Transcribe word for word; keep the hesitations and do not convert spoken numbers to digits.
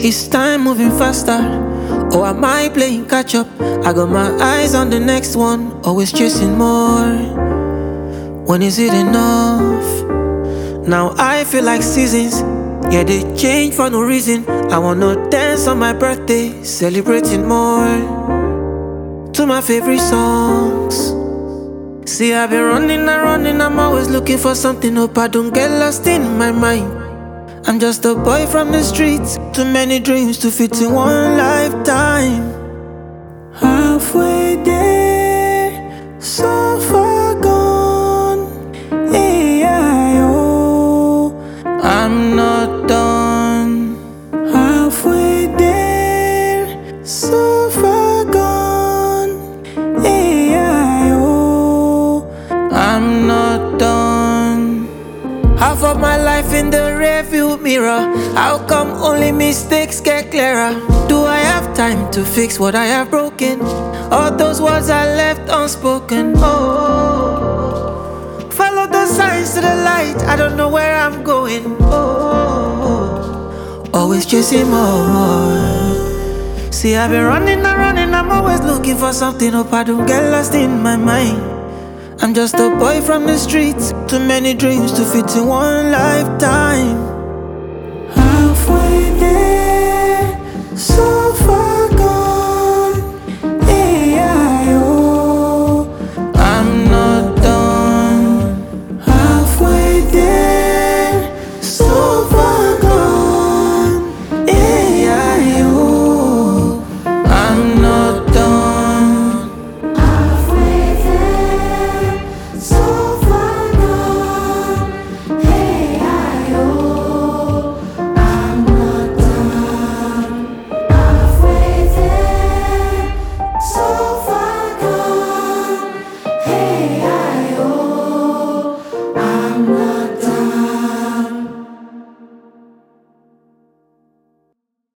Is time moving faster? Or am I playing catch up? I got my eyes on the next one, always chasing more. When is it enough? Now I feel like seasons, yeah, they change for no reason. I wanna dance on my birthday, celebrating more to my favorite songs. See, I've been running and running, I'm always looking for something. Hope I don't get lost in my mind. I'm just a boy from the streets, too many dreams to fit in one lifetime. Halfway there, so far gone. A I O, I'm not done. Halfway there, so far gone. A I O, I'm not done. Half of my life in the rearview mirror. How come only mistakes get clearer? Do I have time to fix what I have broken? All those words I left unspoken. Oh, follow the signs to the light. I don't know where I'm going. Oh, always chasing more. See, I've been running and running. I'm always looking for something. Hope I don't get lost in my mind. I'm just a boy from the streets, too many dreams to fit in one lifetime. Halfway there, so far